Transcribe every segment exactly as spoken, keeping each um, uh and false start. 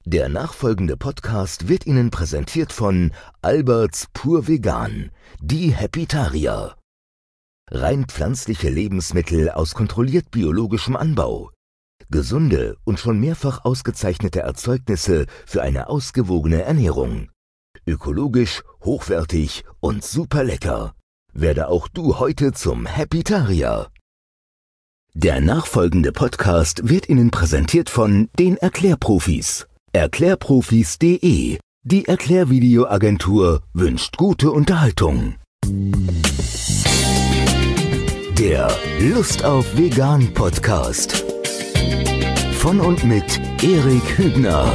Der nachfolgende Podcast wird Ihnen präsentiert von Alberts Pur Vegan, die Happytarier. Rein pflanzliche Lebensmittel aus kontrolliert biologischem Anbau. Gesunde und schon mehrfach ausgezeichnete Erzeugnisse für eine ausgewogene Ernährung. Ökologisch, hochwertig und super lecker. Werde auch du heute zum Happytarier. Der nachfolgende Podcast wird Ihnen präsentiert von den Erklärprofis. Erklärprofis punkt de. Die Erklärvideoagentur wünscht gute Unterhaltung. Der Lust auf Vegan Podcast. Von und mit Erik Hübner.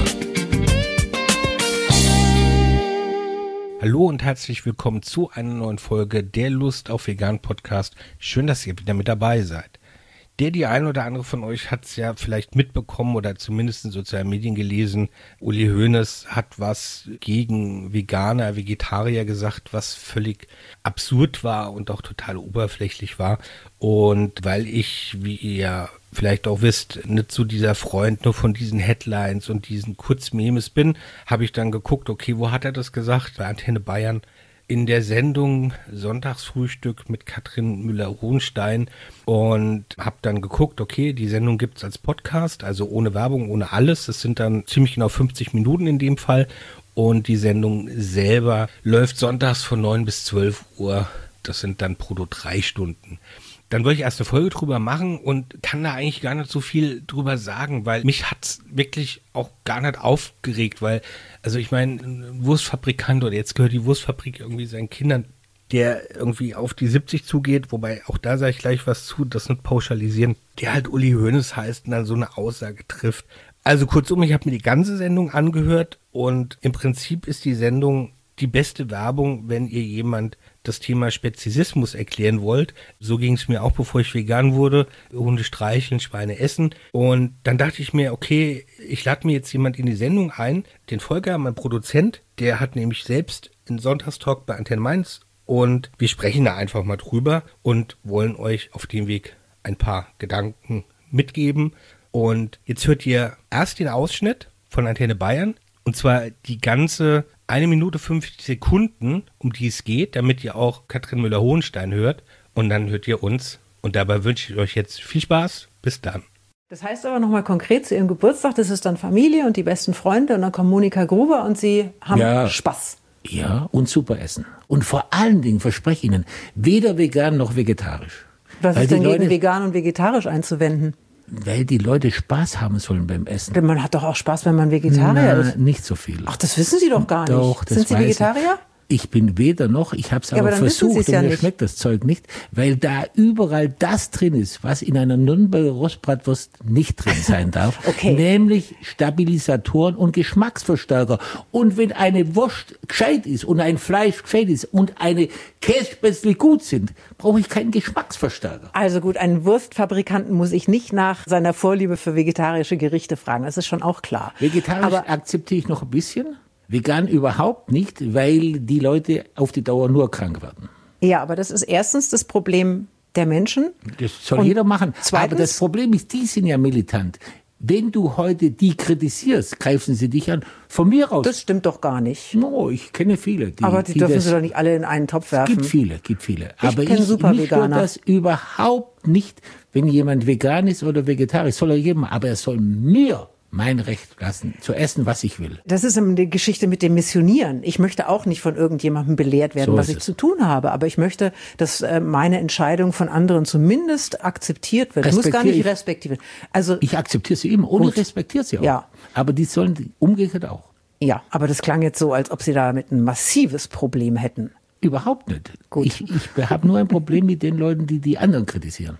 Hallo und herzlich willkommen zu einer neuen Folge der Lust auf Vegan Podcast. Schön, dass ihr wieder mit dabei seid. Der, die ein oder andere von euch hat es ja vielleicht mitbekommen oder zumindest in sozialen Medien gelesen. Uli Hoeneß hat was gegen Veganer, Vegetarier gesagt, was völlig absurd war und auch total oberflächlich war. Und weil ich, wie ihr vielleicht auch wisst, nicht so dieser Freund nur von diesen Headlines und diesen Kurzmemes bin, habe ich dann geguckt, okay, wo hat er das gesagt? Bei Antenne Bayern. In der Sendung Sonntagsfrühstück mit Katrin Müller-Hohenstein und habe dann geguckt, okay, die Sendung gibt's als Podcast, also ohne Werbung, ohne alles. Das sind dann ziemlich genau fünfzig Minuten in dem Fall und die Sendung selber läuft sonntags von neun bis zwölf Uhr. Das sind dann brutto drei Stunden. Dann wollte ich erst eine Folge drüber machen und kann da eigentlich gar nicht so viel drüber sagen, weil mich hat's wirklich auch gar nicht aufgeregt, weil, also ich meine, ein Wurstfabrikant oder jetzt gehört die Wurstfabrik irgendwie seinen Kindern, der irgendwie auf die siebzig zugeht, wobei auch da sage ich gleich was zu, das nicht pauschalisieren, der halt Uli Hoeneß heißt und dann so eine Aussage trifft. Also kurzum, ich habe mir die ganze Sendung angehört und im Prinzip ist die Sendung die beste Werbung, wenn ihr jemand das Thema Speziesismus erklären wollt. So ging es mir auch, bevor ich vegan wurde. Hunde streicheln, Schweine essen. Und dann dachte ich mir, okay, ich lade mir jetzt jemand in die Sendung ein. Den Volker, mein Produzent, der hat nämlich selbst einen Sonntagstalk bei Antenne Mainz. Und wir sprechen da einfach mal drüber und wollen euch auf dem Weg ein paar Gedanken mitgeben. Und jetzt hört ihr erst den Ausschnitt von Antenne Bayern. Und zwar die ganze eine Minute fünfzig Sekunden, um die es geht, damit ihr auch Katrin Müller-Hohenstein hört. Und dann hört ihr uns. Und dabei wünsche ich euch jetzt viel Spaß. Bis dann. Das heißt aber nochmal konkret zu ihrem Geburtstag, das ist dann Familie und die besten Freunde. Und dann kommt Monika Gruber und sie haben ja, Spaß. Ja, und super essen. Und vor allen Dingen verspreche ich Ihnen, weder vegan noch vegetarisch. Was Weil ist denn die gegen Leute, vegan und vegetarisch einzuwenden? Weil die Leute Spaß haben sollen beim Essen. Denn man hat doch auch Spaß, wenn man Vegetarier Na, ist. nicht so viel. Ach, das wissen Sie doch gar nicht. Doch, das Sind Sie weiß Vegetarier? Ich. Ich bin weder noch, ich habe es Ja, aber, aber dann wissen versucht Sie's ja und mir nicht. schmeckt das Zeug nicht, weil da überall das drin ist, was in einer Nürnberger Rostbratwurst nicht drin sein darf, Okay. Nämlich Stabilisatoren und Geschmacksverstärker. Und wenn eine Wurst gescheit ist und ein Fleisch gescheit ist und eine Kässpätzle gut sind, brauche ich keinen Geschmacksverstärker. Also gut, einen Wurstfabrikanten muss ich nicht nach seiner Vorliebe für vegetarische Gerichte fragen. Das ist schon auch klar. Vegetarisch Aber akzeptiere ich noch ein bisschen. Vegan überhaupt nicht, weil die Leute auf die Dauer nur krank werden. ja, aber das ist erstens das Problem der Menschen. Das soll Und jeder machen. zweitens- Aber das Problem ist, die sind ja militant. Wenn du heute die kritisierst, greifen sie dich an. Von mir aus. Das stimmt doch gar nicht. No, ich kenne viele. Die, Aber die, die dürfen das, Sie doch nicht alle in einen Topf werfen. gibt viele, gibt viele. Ich Aber kenn ich super mich stört Veganer. das überhaupt nicht, wenn jemand vegan ist oder vegetarisch. Soll er jedem, aber er soll mir mein Recht lassen, zu essen, was ich will. Das ist eine Geschichte mit dem Missionieren. Ich möchte auch nicht von irgendjemandem belehrt werden, So was ist ich es. zu tun habe. Aber ich möchte, dass äh, meine Entscheidung von anderen zumindest akzeptiert wird. Ich muss gar Respektiere nicht ich. respektieren. Also, Ich akzeptiere sie immer und Gut. ich respektiere sie auch. Ja. Aber die sollen umgekehrt auch. ja, aber das klang jetzt so, als ob Sie damit ein massives Problem hätten. Überhaupt nicht. Gut. Ich, ich habe nur ein Problem mit den Leuten, die die anderen kritisieren.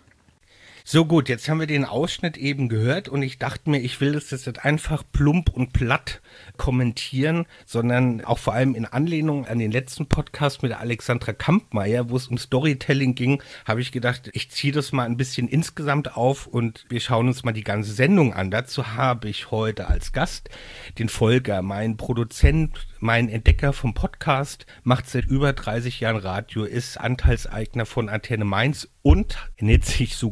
So gut, jetzt haben wir den Ausschnitt eben gehört und ich dachte mir, ich will das jetzt nicht einfach plump und platt kommentieren, sondern auch vor allem in Anlehnung an den letzten Podcast mit der Alexandra Kampmeier, wo es um Storytelling ging, habe ich gedacht, ich ziehe das mal ein bisschen insgesamt auf und wir schauen uns mal die ganze Sendung an. Dazu habe ich heute als Gast den Volker, mein Produzent, mein Entdecker vom Podcast, macht seit über dreißig Jahren Radio, ist Anteilseigner von Antenne Mainz und ernährt sich sogar auch noch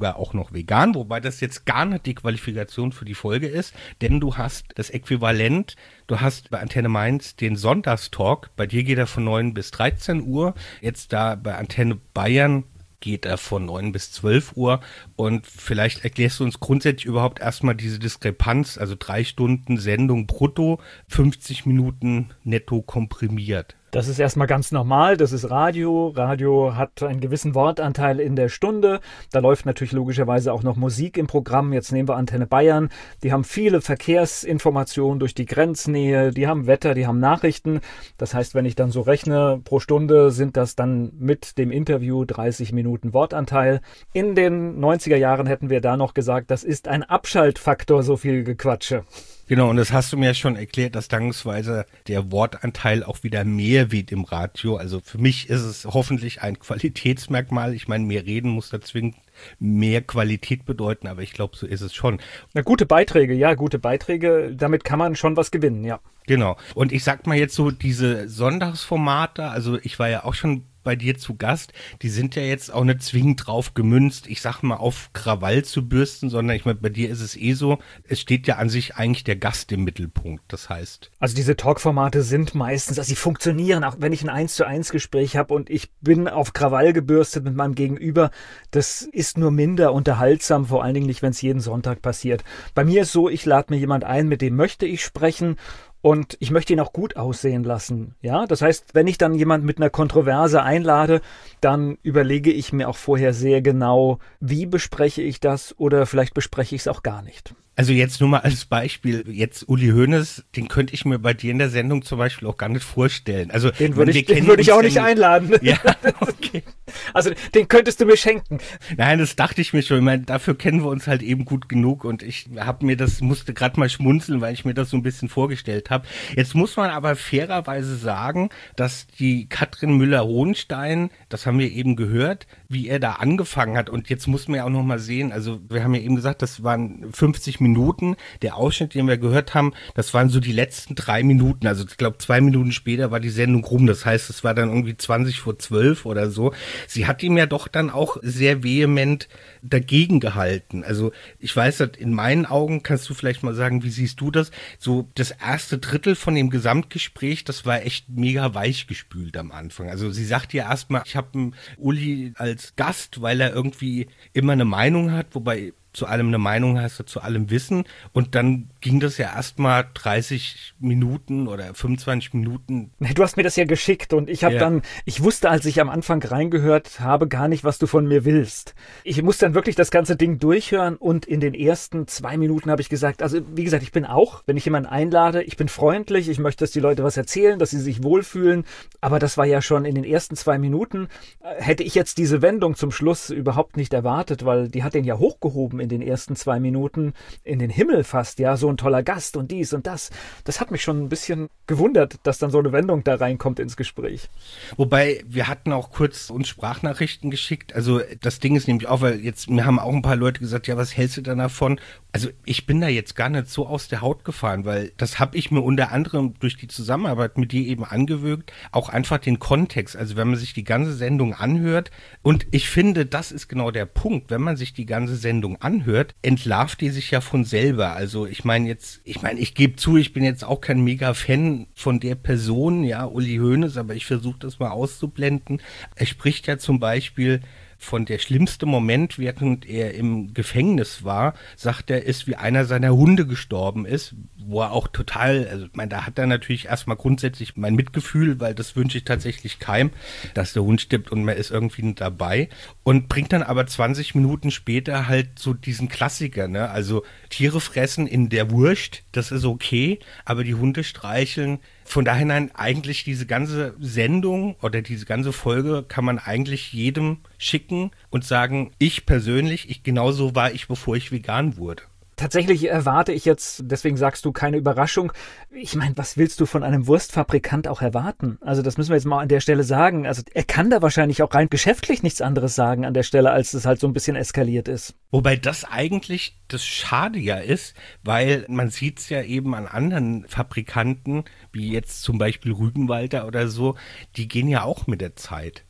noch vegan, wobei das jetzt gar nicht die Qualifikation für die Folge ist, denn du hast das Äquivalent, du hast bei Antenne Mainz den Sonntagstalk, bei dir geht er von neun bis dreizehn Uhr, jetzt da bei Antenne Bayern geht er von neun bis zwölf Uhr und vielleicht erklärst du uns grundsätzlich überhaupt erstmal diese Diskrepanz, also drei Stunden Sendung brutto, fünfzig Minuten netto komprimiert. Das ist erstmal ganz normal, das ist Radio. Radio hat einen gewissen Wortanteil in der Stunde. Da läuft natürlich logischerweise auch noch Musik im Programm. Jetzt nehmen wir Antenne Bayern. Die haben viele Verkehrsinformationen durch die Grenznähe, die haben Wetter, die haben Nachrichten. Das heißt, wenn ich dann so rechne, pro Stunde sind das dann mit dem Interview dreißig Minuten Wortanteil. In den neunziger Jahren hätten wir da noch gesagt, das ist ein Abschaltfaktor, so viel Gequatsche. Genau, und das hast du mir ja schon erklärt, dass dankensweise der Wortanteil auch wieder mehr wird im Radio. Also für mich ist es hoffentlich ein Qualitätsmerkmal. Ich meine, mehr reden muss da zwingend mehr Qualität bedeuten, aber ich glaube, so ist es schon. Na, gute Beiträge, ja, gute Beiträge, damit kann man schon was gewinnen, ja. Genau. Und ich sag mal jetzt so, diese Sonntagsformate, also ich war ja auch schon bei dir zu Gast, die sind ja jetzt auch nicht zwingend drauf gemünzt, ich sag mal, auf Krawall zu bürsten, sondern ich meine, bei dir ist es eh so, es steht ja an sich eigentlich der Gast im Mittelpunkt, das heißt. Also diese Talkformate sind meistens, also sie funktionieren, auch wenn ich ein eins zu eins Gespräch habe und ich bin auf Krawall gebürstet mit meinem Gegenüber, das ist nur minder unterhaltsam, vor allen Dingen nicht, wenn es jeden Sonntag passiert. Bei mir ist so, ich lade mir jemand ein, mit dem möchte ich sprechen. Und ich möchte ihn auch gut aussehen lassen. Ja, das heißt, wenn ich dann jemand mit einer Kontroverse einlade, dann überlege ich mir auch vorher sehr genau, wie bespreche ich das oder vielleicht bespreche ich es auch gar nicht. Also jetzt nur mal als Beispiel, jetzt Uli Hoeneß, den könnte ich mir bei dir in der Sendung zum Beispiel auch gar nicht vorstellen. Also den würde ich, den würde ich auch nicht einladen. Ja, okay. Also den könntest du mir schenken. Nein, das dachte ich mir schon. Ich meine, dafür kennen wir uns halt eben gut genug und ich habe mir das, musste gerade mal schmunzeln, weil ich mir das so ein bisschen vorgestellt habe. Jetzt muss man aber fairerweise sagen, dass die Katrin Müller-Hohenstein, das haben wir eben gehört, wie er da angefangen hat und jetzt muss man ja auch noch mal sehen, also wir haben ja eben gesagt, das waren fünfzig Minuten, der Ausschnitt, den wir gehört haben, das waren so die letzten drei Minuten, also ich glaube zwei Minuten später war die Sendung rum, das heißt, es war dann irgendwie zwanzig vor zwölf oder so. Sie hat ihm ja doch dann auch sehr vehement dagegen gehalten, also ich weiß, in meinen Augen, kannst du vielleicht mal sagen, wie siehst du das, so das erste Drittel von dem Gesamtgespräch, das war echt mega weichgespült am Anfang, also sie sagt ja erstmal, ich habe einen Uli als Gast, weil er irgendwie immer eine Meinung hat, wobei zu allem eine Meinung heißt er zu allem Wissen und dann ging das ja erstmal dreißig Minuten oder fünfundzwanzig Minuten. Du hast mir das ja geschickt und ich habe ja. dann, ich wusste, als ich am Anfang reingehört habe, gar nicht, was du von mir willst. Ich musste dann wirklich das ganze Ding durchhören und in den ersten zwei Minuten habe ich gesagt, also wie gesagt, ich bin auch, wenn ich jemanden einlade, ich bin freundlich, ich möchte, dass die Leute was erzählen, dass sie sich wohlfühlen, aber das war ja schon in den ersten zwei Minuten, hätte ich jetzt diese Wendung zum Schluss überhaupt nicht erwartet, weil die hat den ja hochgehoben in den ersten zwei Minuten in den Himmel fast, ja, so ein toller Gast und dies und das. Das hat mich schon ein bisschen gewundert, dass dann so eine Wendung da reinkommt ins Gespräch. Wobei, wir hatten auch kurz uns Sprachnachrichten geschickt, also das Ding ist nämlich auch, weil jetzt, mir haben auch ein paar Leute gesagt, ja, was hältst du denn davon? Also ich bin da jetzt gar nicht so aus der Haut gefahren, weil das habe ich mir unter anderem durch die Zusammenarbeit mit dir eben angewöhnt, auch einfach den Kontext, also wenn man sich die ganze Sendung anhört und ich finde, das ist genau der Punkt, wenn man sich die ganze Sendung anhört, hört, entlarvt die sich ja von selber. Also ich meine jetzt, ich meine, ich gebe zu, ich bin jetzt auch kein Mega-Fan von der Person, ja, Uli Hoeneß, aber ich versuche das mal auszublenden. Er spricht ja zum Beispiel von der schlimmste Moment, während er im Gefängnis war, sagt er, ist, wie einer seiner Hunde gestorben ist, wo er auch total, also ich meine, da hat er natürlich erstmal grundsätzlich mein Mitgefühl, weil das wünsche ich tatsächlich keinem, dass der Hund stirbt und man ist irgendwie nicht dabei und bringt dann aber zwanzig Minuten später halt so diesen Klassiker, ne, also Tiere fressen in der Wurst, das ist okay, aber die Hunde streicheln. Von daher eigentlich diese ganze Sendung oder diese ganze Folge kann man eigentlich jedem schicken und sagen, ich persönlich, ich genauso war ich, bevor ich vegan wurde. Tatsächlich erwarte ich jetzt, deswegen sagst du, keine Überraschung. Ich meine, was willst du von einem Wurstfabrikant auch erwarten? Also das müssen wir jetzt mal an der Stelle sagen. Also er kann da wahrscheinlich auch rein geschäftlich nichts anderes sagen an der Stelle, als es halt so ein bisschen eskaliert ist. Wobei das eigentlich das Schade ja ist, weil man sieht es ja eben an anderen Fabrikanten, wie jetzt zum Beispiel Rügenwalder oder so, die gehen ja auch mit der Zeit, ja.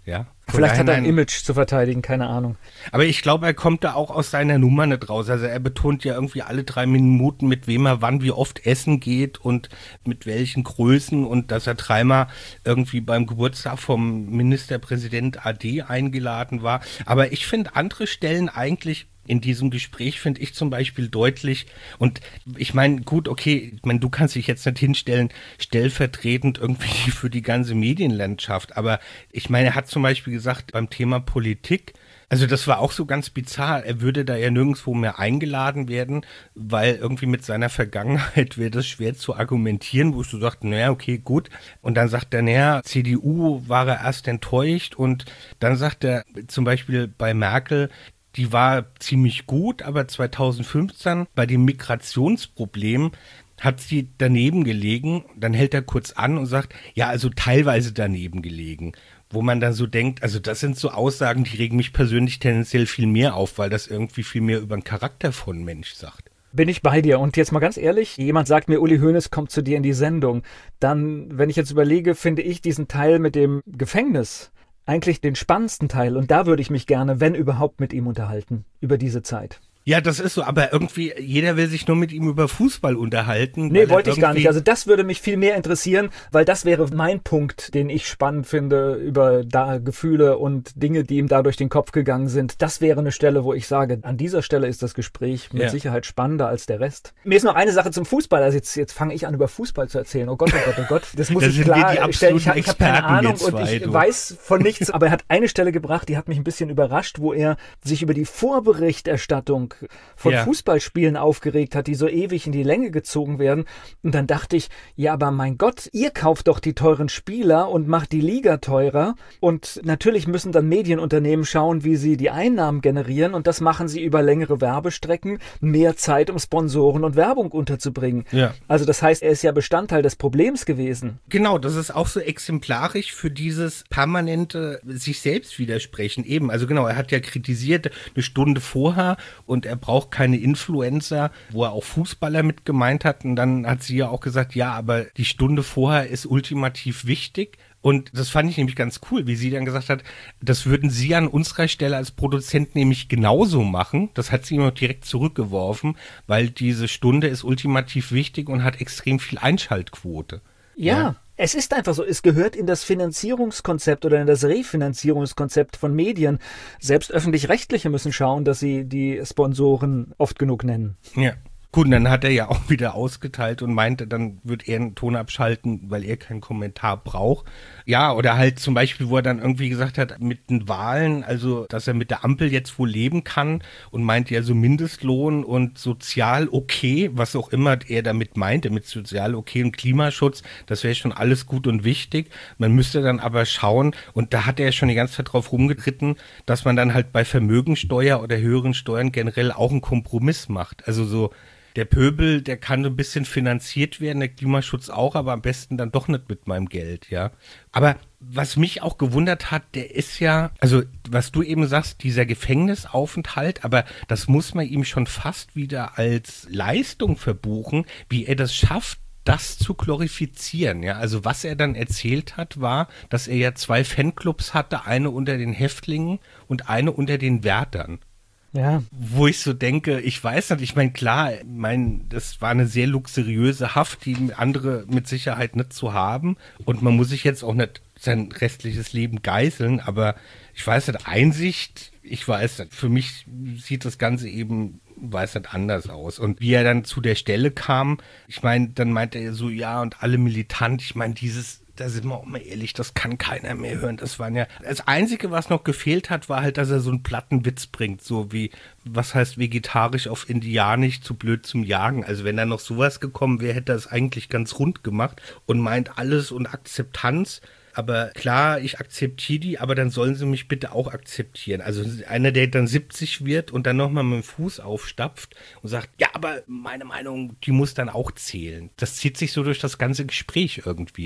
Vielleicht hat er ein Image zu verteidigen, keine Ahnung. Aber ich glaube, er kommt da auch aus seiner Nummer nicht raus. Also er betont ja irgendwie alle drei Minuten, mit wem er wann wie oft essen geht und mit welchen Größen und dass er dreimal irgendwie beim Geburtstag vom Ministerpräsident A D eingeladen war. Aber ich finde andere Stellen eigentlich in diesem Gespräch, finde ich zum Beispiel deutlich, und ich meine, gut, okay, ich meine, du kannst dich jetzt nicht hinstellen, stellvertretend irgendwie für die ganze Medienlandschaft, aber ich meine, er hat zum Beispiel gesagt, beim Thema Politik, also das war auch so ganz bizarr, er würde da ja nirgendwo mehr eingeladen werden, weil irgendwie mit seiner Vergangenheit wäre das schwer zu argumentieren, wo ich so sagte, naja, okay, gut. Und dann sagt er, naja, C D U war er erst enttäuscht und dann sagt er zum Beispiel bei Merkel, die war ziemlich gut, aber zweitausendfünfzehn bei dem Migrationsproblem hat sie daneben gelegen. Dann hält er kurz an und sagt, ja, also teilweise daneben gelegen. Wo man dann so denkt, also das sind so Aussagen, die regen mich persönlich tendenziell viel mehr auf, weil das irgendwie viel mehr über den Charakter von Mensch sagt. Bin ich bei dir. Und jetzt mal ganz ehrlich, jemand sagt mir, Uli Hoeneß kommt zu dir in die Sendung. Dann, wenn ich jetzt überlege, finde ich diesen Teil mit dem Gefängnis eigentlich den spannendsten Teil. Und da würde ich mich gerne, wenn überhaupt, mit ihm unterhalten, über diese Zeit. Ja, das ist so, aber irgendwie, jeder will sich nur mit ihm über Fußball unterhalten. Nee, wollte ich gar nicht. Also das würde mich viel mehr interessieren, weil das wäre mein Punkt, den ich spannend finde über da Gefühle und Dinge, die ihm da durch den Kopf gegangen sind. Das wäre eine Stelle, wo ich sage, an dieser Stelle ist das Gespräch mit ja. Sicherheit spannender als der Rest. Mir ist noch eine Sache zum Fußball. Also jetzt, jetzt fange ich an, über Fußball zu erzählen. Oh Gott, oh Gott, oh Gott. Das muss das ich klar stellen. Ich, ich habe keine Ahnung und ich du. weiß von nichts. Aber er hat eine Stelle gebracht, die hat mich ein bisschen überrascht, wo er sich über die Vorberichterstattung von ja. Fußballspielen aufgeregt hat, die so ewig in die Länge gezogen werden. Und dann dachte ich, ja, aber mein Gott, ihr kauft doch die teuren Spieler und macht die Liga teurer. Und natürlich müssen dann Medienunternehmen schauen, wie sie die Einnahmen generieren. Und das machen sie über längere Werbestrecken, mehr Zeit, um Sponsoren und Werbung unterzubringen. Ja. Also das heißt, er ist ja Bestandteil des Problems gewesen. Genau, das ist auch so exemplarisch für dieses permanente sich selbst widersprechen. Eben, also genau, er hat ja kritisiert, eine Stunde vorher und er braucht keine Influencer, wo er auch Fußballer mit gemeint hat. Und dann hat sie ja auch gesagt, ja, aber die Stunde vorher ist ultimativ wichtig. Und das fand ich nämlich ganz cool, wie sie dann gesagt hat, das würden sie an unserer Stelle als Produzent nämlich genauso machen. Das hat sie immer direkt zurückgeworfen, weil diese Stunde ist ultimativ wichtig und hat extrem viel Einschaltquote. Ja. ja. Es ist einfach so, es gehört in das Finanzierungskonzept oder in das Refinanzierungskonzept von Medien. Selbst Öffentlich-Rechtliche müssen schauen, dass sie die Sponsoren oft genug nennen. Ja. Gut, und dann hat er ja auch wieder ausgeteilt und meinte, dann wird er einen Ton abschalten, weil er keinen Kommentar braucht. Ja, oder halt zum Beispiel, wo er dann irgendwie gesagt hat, mit den Wahlen, also, dass er mit der Ampel jetzt wohl leben kann und meinte ja so Mindestlohn und sozial okay, was auch immer er damit meinte, mit sozial okay und Klimaschutz, das wäre schon alles gut und wichtig. Man müsste dann aber schauen, und da hat er schon die ganze Zeit drauf rumgeritten, dass man dann halt bei Vermögensteuer oder höheren Steuern generell auch einen Kompromiss macht. Also so, der Pöbel, der kann so ein bisschen finanziert werden, der Klimaschutz auch, aber am besten dann doch nicht mit meinem Geld, ja. Aber was mich auch gewundert hat, der ist ja, also was du eben sagst, dieser Gefängnisaufenthalt, aber das muss man ihm schon fast wieder als Leistung verbuchen, wie er das schafft, das zu glorifizieren, ja. Also was er dann erzählt hat, war, dass er ja zwei Fanclubs hatte, eine unter den Häftlingen und eine unter den Wärtern. Ja. Wo ich so denke, ich weiß nicht, ich meine, klar, ich meine, das war eine sehr luxuriöse Haft, die andere mit Sicherheit nicht zu haben. Und man muss sich jetzt auch nicht sein restliches Leben geißeln, aber ich weiß nicht, Einsicht, ich weiß nicht, für mich sieht das Ganze eben, weiß nicht, anders aus. Und wie er dann zu der Stelle kam, ich meine, dann meinte er so, ja, und alle militant, ich meine, dieses, da sind wir auch mal ehrlich, das kann keiner mehr hören. Das waren ja, das Einzige, was noch gefehlt hat, war halt, dass er so einen platten Witz bringt, so wie, was heißt vegetarisch auf Indianisch, zu blöd zum Jagen. Also wenn da noch sowas gekommen wäre, hätte er es eigentlich ganz rund gemacht und meint alles und Akzeptanz. Aber klar, ich akzeptiere die, aber dann sollen sie mich bitte auch akzeptieren. Also einer, der dann siebzig wird und dann nochmal mit dem Fuß aufstapft und sagt, ja, aber meine Meinung, die muss dann auch zählen. Das zieht sich so durch das ganze Gespräch irgendwie, ne?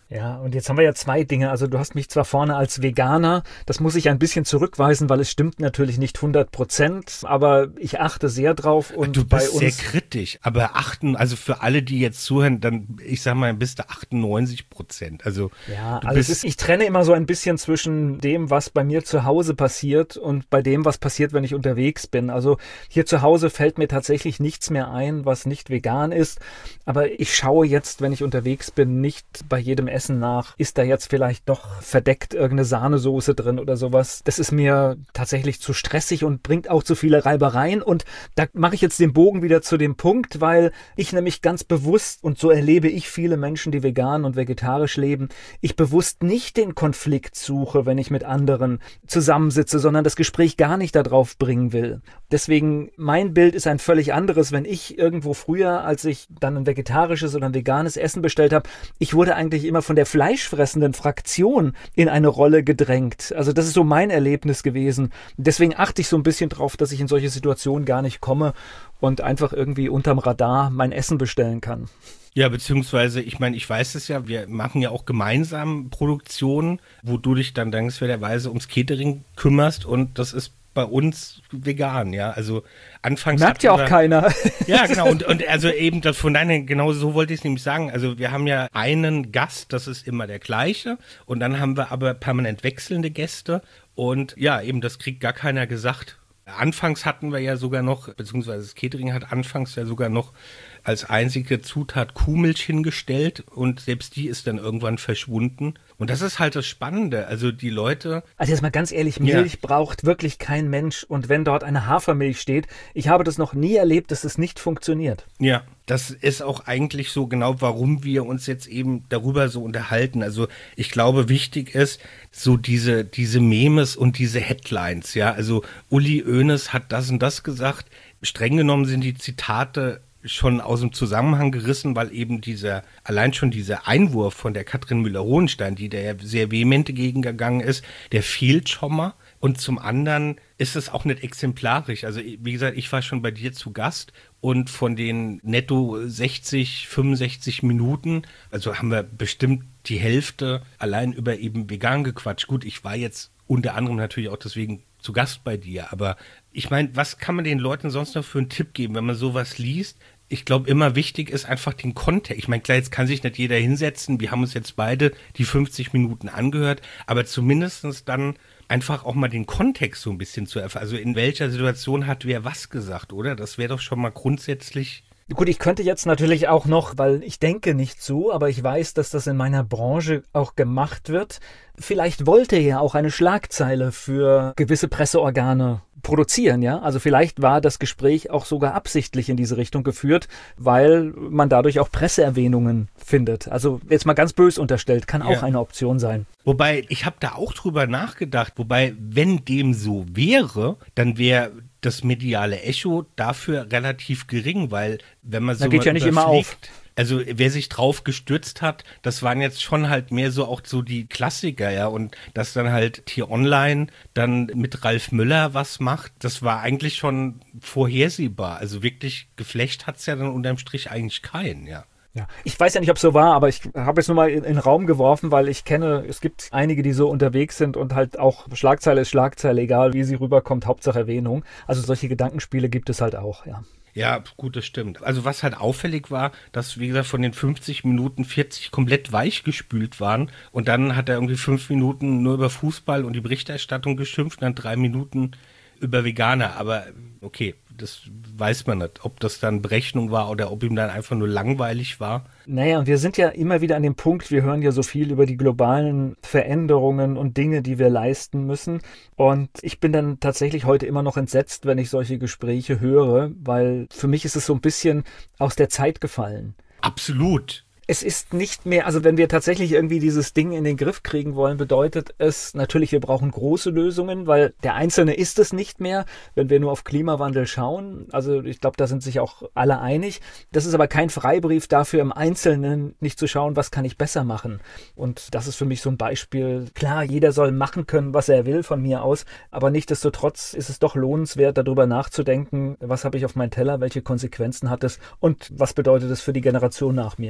Ja, und jetzt haben wir ja zwei Dinge. Also du hast mich zwar vorne als Veganer, das muss ich ein bisschen zurückweisen, weil es stimmt natürlich nicht hundert Prozent, aber ich achte sehr drauf. Und du bist bei uns sehr kritisch, aber achten, also für alle, die jetzt zuhören, dann, ich sag mal, bist du achtundneunzig Prozent. Also, ja, du also bist es ist, ich trenne immer so ein bisschen zwischen dem, was bei mir zu Hause passiert und bei dem, was passiert, wenn ich unterwegs bin. Also hier zu Hause fällt mir tatsächlich nichts mehr ein, was nicht vegan ist, aber ich schaue jetzt, wenn ich unterwegs bin, nicht bei jedem Essen nach, ist da jetzt vielleicht doch verdeckt irgendeine Sahnesoße drin oder sowas. Das ist mir tatsächlich zu stressig und bringt auch zu viele Reibereien. Und da mache ich jetzt den Bogen wieder zu dem Punkt, weil ich nämlich ganz bewusst, und so erlebe ich viele Menschen, die vegan und vegetarisch leben, ich bewusst nicht den Konflikt suche, wenn ich mit anderen zusammensitze, sondern das Gespräch gar nicht darauf bringen will. Deswegen, mein Bild ist ein völlig anderes. Wenn ich irgendwo früher, als ich dann ein vegetarisches oder ein veganes Essen bestellt habe, ich wurde eigentlich immer von der fleischfressenden Fraktion in eine Rolle gedrängt. Also das ist so mein Erlebnis gewesen. Deswegen achte ich so ein bisschen drauf, dass ich in solche Situationen gar nicht komme und einfach irgendwie unterm Radar mein Essen bestellen kann. Ja, beziehungsweise, ich meine, ich weiß es ja, wir machen ja auch gemeinsam Produktionen, wo du dich dann dankenswerterweise ums Catering kümmerst und das ist bei uns vegan, ja, also anfangs merkt ja auch wir, keiner. Ja, genau, und, und also eben das von deiner, genau so wollte ich es nämlich sagen, also wir haben ja einen Gast, das ist immer der gleiche und dann haben wir aber permanent wechselnde Gäste und ja, eben das kriegt gar keiner gesagt. Anfangs hatten wir ja sogar noch, beziehungsweise das Catering hat anfangs ja sogar noch als einzige Zutat Kuhmilch hingestellt und selbst die ist dann irgendwann verschwunden. Und das ist halt das Spannende. Also die Leute... Also jetzt mal ganz ehrlich, Milch ja. braucht wirklich kein Mensch. Und wenn dort eine Hafermilch steht, ich habe das noch nie erlebt, dass es nicht funktioniert. Ja, das ist auch eigentlich so genau, warum wir uns jetzt eben darüber so unterhalten. Also ich glaube, wichtig ist so diese, diese Memes und diese Headlines. Ja, also Uli Hoeneß hat das und das gesagt. Streng genommen sind die Zitate schon aus dem Zusammenhang gerissen, weil eben dieser, allein schon dieser Einwurf von der Katrin Müller-Hohenstein, die da ja sehr vehement gegengegangen ist, der fehlt schon mal. Und zum anderen ist es auch nicht exemplarisch. Also wie gesagt, ich war schon bei dir zu Gast und von den netto sechzig, fünfundsechzig Minuten, also haben wir bestimmt die Hälfte allein über eben vegan gequatscht. Gut, ich war jetzt unter anderem natürlich auch deswegen zu Gast bei dir, aber ich meine, was kann man den Leuten sonst noch für einen Tipp geben, wenn man sowas liest? Ich glaube, immer wichtig ist einfach den Kontext. Ich meine, klar, jetzt kann sich nicht jeder hinsetzen. Wir haben uns jetzt beide die fünfzig Minuten angehört, aber zumindestens dann einfach auch mal den Kontext so ein bisschen zu erfahren. Also in welcher Situation hat wer was gesagt, oder? Das wäre doch schon mal grundsätzlich... Gut, ich könnte jetzt natürlich auch noch, weil ich denke nicht so, aber ich weiß, dass das in meiner Branche auch gemacht wird. Vielleicht wollte er ja auch eine Schlagzeile für gewisse Presseorgane produzieren, ja. Also vielleicht war das Gespräch auch sogar absichtlich in diese Richtung geführt, weil man dadurch auch Presseerwähnungen findet. Also jetzt mal ganz bös unterstellt, kann auch ja. eine Option sein. Wobei, ich habe da auch drüber nachgedacht, wobei, wenn dem so wäre, dann wäre das mediale Echo dafür relativ gering, weil wenn man so da geht ja nicht immer auf. Also wer sich drauf gestürzt hat, das waren jetzt schon halt mehr so auch so die Klassiker, ja, und dass dann halt T-Online dann mit Ralf Müller was macht, das war eigentlich schon vorhersehbar. Also wirklich geflecht hat's ja dann unterm Strich eigentlich keinen, ja. Ja, ich weiß ja nicht, ob es so war, aber ich habe jetzt nur mal in, in den Raum geworfen, weil ich kenne, es gibt einige, die so unterwegs sind und halt auch Schlagzeile ist Schlagzeile, egal wie sie rüberkommt, Hauptsache Erwähnung. Also solche Gedankenspiele gibt es halt auch, ja. Ja, gut, das stimmt. Also was halt auffällig war, dass, wie gesagt, von den fünfzig Minuten vierzig komplett weichgespült waren und dann hat er irgendwie fünf Minuten nur über Fußball und die Berichterstattung geschimpft und dann drei Minuten über Veganer. Aber okay, das weiß man nicht, ob das dann Berechnung war oder ob ihm dann einfach nur langweilig war. Naja, und wir sind ja immer wieder an dem Punkt, wir hören ja so viel über die globalen Veränderungen und Dinge, die wir leisten müssen. Und ich bin dann tatsächlich heute immer noch entsetzt, wenn ich solche Gespräche höre, weil für mich ist es so ein bisschen aus der Zeit gefallen. Absolut. Es ist nicht mehr, also wenn wir tatsächlich irgendwie dieses Ding in den Griff kriegen wollen, bedeutet es natürlich, wir brauchen große Lösungen, weil der Einzelne ist es nicht mehr, wenn wir nur auf Klimawandel schauen. Also ich glaube, da sind sich auch alle einig. Das ist aber kein Freibrief dafür, im Einzelnen nicht zu schauen, was kann ich besser machen. Und das ist für mich so ein Beispiel. Klar, jeder soll machen können, was er will von mir aus, aber nichtsdestotrotz ist es doch lohnenswert, darüber nachzudenken, was habe ich auf meinem Teller, welche Konsequenzen hat es und was bedeutet es für die Generation nach mir.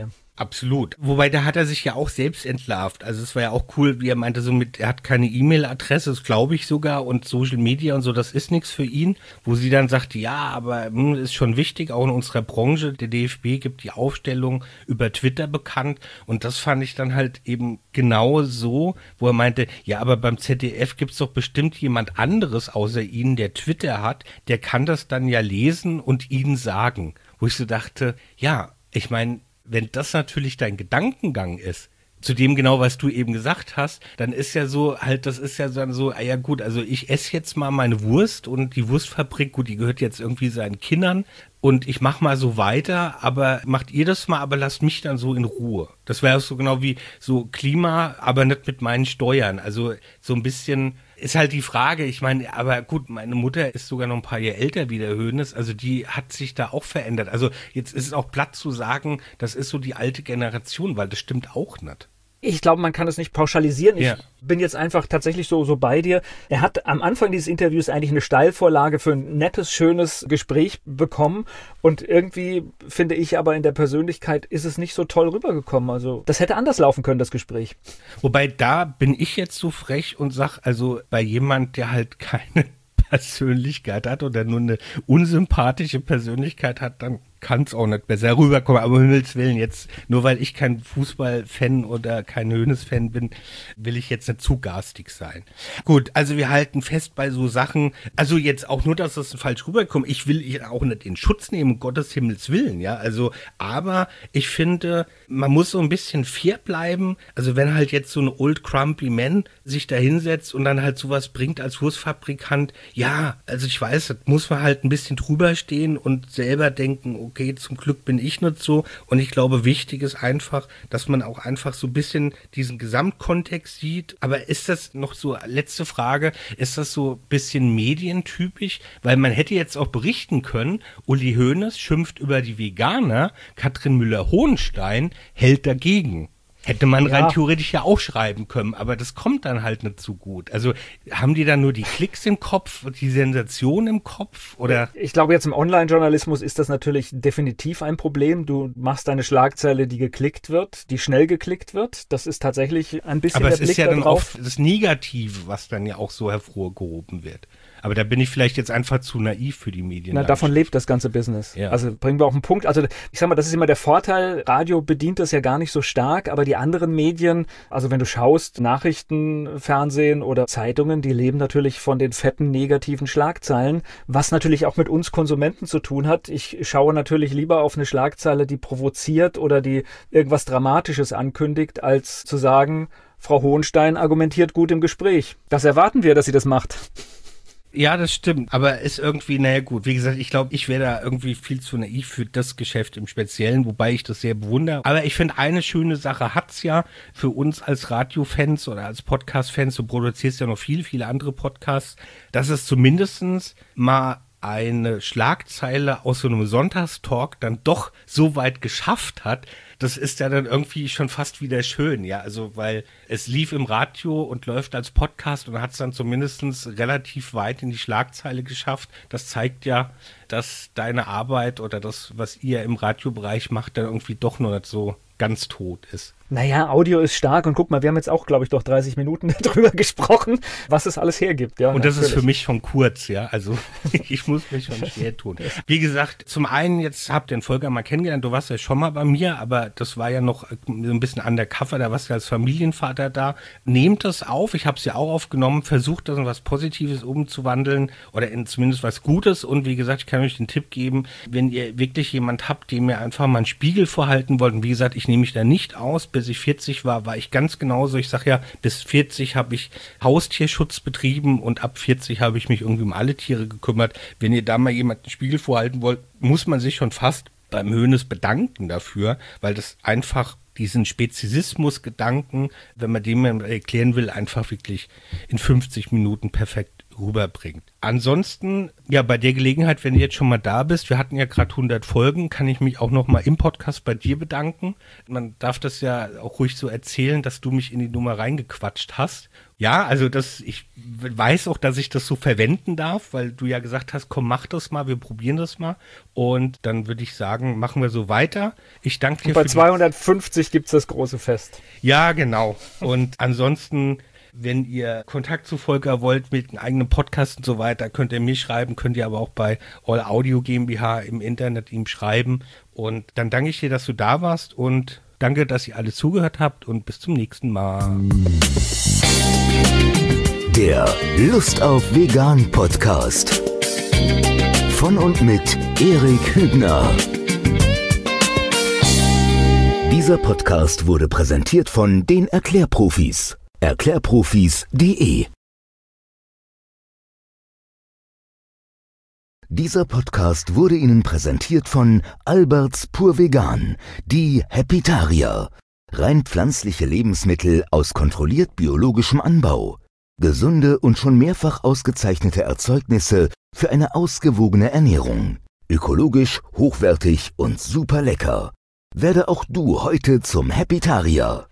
absolut. Wobei, da hat er sich ja auch selbst entlarvt. Also es war ja auch cool, wie er meinte, so mit, er hat keine E-Mail-Adresse, das glaube ich sogar, und Social Media und so, das ist nichts für ihn. Wo sie dann sagt, ja, aber hm, ist schon wichtig, auch in unserer Branche, der D F B gibt die Aufstellung über Twitter bekannt. Und das fand ich dann halt eben genau so, wo er meinte, ja, aber beim Z D F gibt's doch bestimmt jemand anderes außer Ihnen, der Twitter hat, der kann das dann ja lesen und Ihnen sagen. Wo ich so dachte, ja, ich meine, wenn das natürlich dein Gedankengang ist, zu dem genau, was du eben gesagt hast, dann ist ja so, halt, das ist ja dann so, ah ja gut, also ich esse jetzt mal meine Wurst und die Wurstfabrik, gut, die gehört jetzt irgendwie seinen Kindern und ich mach mal so weiter, aber macht ihr das mal, aber lasst mich dann so in Ruhe. Das wäre so genau wie so Klima, aber nicht mit meinen Steuern. Also so ein bisschen ist halt die Frage, ich meine, aber gut, meine Mutter ist sogar noch ein paar Jahre älter wie der Hoeneß, also die hat sich da auch verändert. Also jetzt ist es auch platt zu sagen, das ist so die alte Generation, weil das stimmt auch nicht. Ich glaube, man kann es nicht pauschalisieren. Ich ja. bin jetzt einfach tatsächlich so, so bei dir. Er hat am Anfang dieses Interviews eigentlich eine Steilvorlage für ein nettes, schönes Gespräch bekommen. Und irgendwie finde ich aber in der Persönlichkeit ist es nicht so toll rübergekommen. Also das hätte anders laufen können, das Gespräch. Wobei da bin ich jetzt so frech und sag, also bei jemand, der halt keine Persönlichkeit hat oder nur eine unsympathische Persönlichkeit hat, dann kann es auch nicht besser rüberkommen. Aber um Himmels Willen, jetzt, nur weil ich kein Fußballfan oder kein Hoeneß-Fan bin, will ich jetzt nicht zu garstig sein. Gut, also wir halten fest bei so Sachen, also jetzt auch nur, dass das falsch rüberkommt. Ich will ich auch nicht in Schutz nehmen, um Gottes Himmels Willen, ja. Also, aber ich finde, man muss so ein bisschen fair bleiben. Also wenn halt jetzt so ein Old Crumpy Man sich da hinsetzt und dann halt sowas bringt als Wurstfabrikant, ja, also ich weiß, das muss man halt ein bisschen drüber stehen und selber denken, okay, zum Glück bin ich nicht so. Und ich glaube, wichtig ist einfach, dass man auch einfach so ein bisschen diesen Gesamtkontext sieht. Aber ist das noch so, letzte Frage, ist das so ein bisschen medientypisch? Weil man hätte jetzt auch berichten können, Uli Hoeneß schimpft über die Veganer, Katrin Müller-Hohenstein hält dagegen. Hätte man ja. rein theoretisch ja auch schreiben können, aber das kommt dann halt nicht so gut. Also haben die dann nur die Klicks im Kopf, die Sensation im Kopf? Oder? Ich glaube, jetzt im Online-Journalismus ist das natürlich definitiv ein Problem. Du machst eine Schlagzeile, die geklickt wird, die schnell geklickt wird. Das ist tatsächlich ein bisschen aber der es Blick ist ja da dann drauf. auch das Negative, was dann ja auch so hervorgehoben wird. Aber da bin ich vielleicht jetzt einfach zu naiv für die Medien. Na, davon lebt das ganze Business. Ja. Also bringen wir auf den Punkt. Also ich sag mal, das ist immer der Vorteil. Radio bedient das ja gar nicht so stark, aber die anderen Medien, also wenn du schaust, Nachrichten, Fernsehen oder Zeitungen, die leben natürlich von den fetten negativen Schlagzeilen, was natürlich auch mit uns Konsumenten zu tun hat. Ich schaue natürlich lieber auf eine Schlagzeile, die provoziert oder die irgendwas Dramatisches ankündigt, als zu sagen, Frau Hohenstein argumentiert gut im Gespräch. Das erwarten wir, dass sie das macht. Ja, das stimmt, aber ist irgendwie, naja gut, wie gesagt, ich glaube, ich wäre da irgendwie viel zu naiv für das Geschäft im Speziellen, wobei ich das sehr bewundere. Aber ich finde, eine schöne Sache hat's ja für uns als Radiofans oder als Podcast-Fans, du produzierst ja noch viele, viele andere Podcasts, dass es zumindestens mal eine Schlagzeile aus so einem Sonntagstalk dann doch so weit geschafft hat. Das ist ja dann irgendwie schon fast wieder schön, ja, also weil es lief im Radio und läuft als Podcast und hat es dann zumindest relativ weit in die Schlagzeile geschafft. Das zeigt ja, dass deine Arbeit oder das, was ihr im Radiobereich macht, dann irgendwie doch noch nicht so ganz tot ist. Naja, Audio ist stark und guck mal, wir haben jetzt auch, glaube ich, doch dreißig Minuten darüber gesprochen, was es alles hergibt. Ja, und das natürlich. Ist für mich schon kurz, ja, also ich muss mich schon schwer tun. Wie gesagt, zum einen, jetzt habt ihr den Volker mal kennengelernt, du warst ja schon mal bei mir, aber das war ja noch so ein bisschen undercover, da warst du als Familienvater da. Nehmt das auf, ich habe es ja auch aufgenommen, versucht das in was Positives umzuwandeln oder in zumindest was Gutes und wie gesagt, ich kann euch den Tipp geben, wenn ihr wirklich jemand habt, dem ihr einfach mal einen Spiegel vorhalten wollt und wie gesagt, ich nehme mich da nicht aus, bis ich vierzig war, war ich ganz genauso. Ich sage ja, bis vierzig habe ich Haustierschutz betrieben und ab vierzig habe ich mich irgendwie um alle Tiere gekümmert. Wenn ihr da mal jemanden einen Spiegel vorhalten wollt, muss man sich schon fast beim Hoeneß bedanken dafür, weil das einfach diesen Speziesismus-Gedanken, wenn man dem erklären will, einfach wirklich in fünfzig Minuten perfekt rüberbringt. Ansonsten, ja, bei der Gelegenheit, wenn du jetzt schon mal da bist, wir hatten ja gerade hundert Folgen, kann ich mich auch noch mal im Podcast bei dir bedanken. Man darf das ja auch ruhig so erzählen, dass du mich in die Nummer reingequatscht hast. Ja, also das, ich weiß auch, dass ich das so verwenden darf, weil du ja gesagt hast, komm, mach das mal, wir probieren das mal. Und dann würde ich sagen, machen wir so weiter. Ich danke dir. Und bei für zweihundertfünfzig gibt's das große Fest. Ja, genau. Und ansonsten, wenn ihr Kontakt zu Volker wollt mit einem eigenen Podcast und so weiter, könnt ihr mir schreiben, könnt ihr aber auch bei All Audio GmbH im Internet ihm schreiben. Und dann danke ich dir, dass du da warst und danke, dass ihr alle zugehört habt und bis zum nächsten Mal. Der Lust auf Vegan Podcast. Von und mit Erik Hübner. Dieser Podcast wurde präsentiert von den Erklärprofis. Erklärprofis punkt de. Dieser Podcast wurde Ihnen präsentiert von Alberts Pur Vegan, die Happytarier. Rein pflanzliche Lebensmittel aus kontrolliert biologischem Anbau. Gesunde und schon mehrfach ausgezeichnete Erzeugnisse für eine ausgewogene Ernährung. Ökologisch, hochwertig und super lecker. Werde auch du heute zum Happytarier.